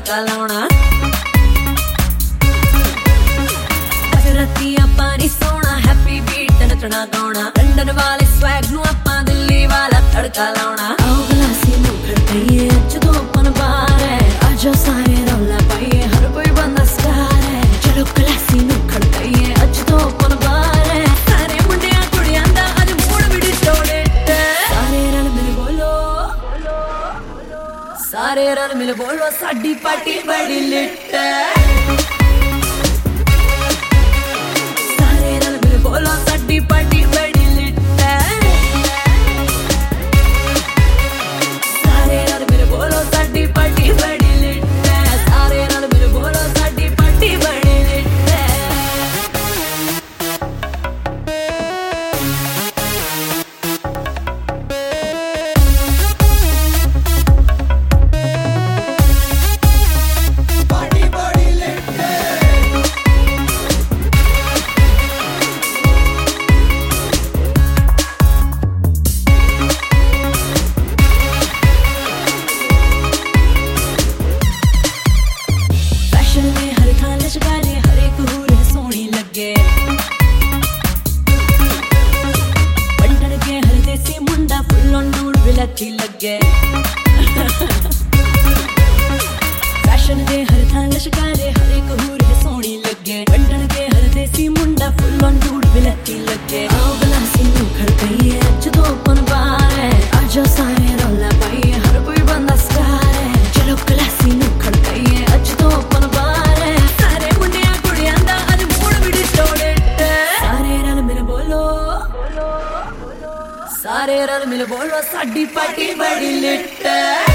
तड़का लाउणा राती आपां नी सोना हैप्पी बीट ते नचना गाउणा लंडन वाले स्वैग नूं आपां दिल्ली वाला तड़का लाउणा आओ गलासी नूं खड़काइए अज तो अपन बार है आजा सारे रौला पाइए हर कोई बंदा स्टार है चलो गलासी नूं खड़काइए अज तो अपन बार है सारे मुंडियां कुड़ियां दा अज मूड भी डिस्टोर्टेड सारे रल मिल बोलो सारे रल मिल बोलो साडी पार्टी बड़ी लिट है बोलो साडी पार्टी बड़ी लिट है सारे रल मिल बोलो साडी पार्टी बड़ी लिट है सारे रल मिल बोलो साडी पार्टी बड़ी लिट है पार्टी बड़ी लिट है अच्छी लगे फैशन दे हर थां लशकारे हर एक हूर है सोहनी लगे वंडन के हर देसी मुंडा फुल ऑन डूड भी अच्छी लगे आओ गलासी नूं खड़काइए अज तो अपन बार है आजा सारे रौला पाइए हर कोई बंदा स्टार है चलो गलासी नूं खड़काइए अज तो अपन बार है सारे मुंडियां कुड़ियां दा अज मूड भी डिस्टोर्टेड सारे रल मिल बोलो सारे रल मिल बोलो साडी पार्टी बड़ी लिट है।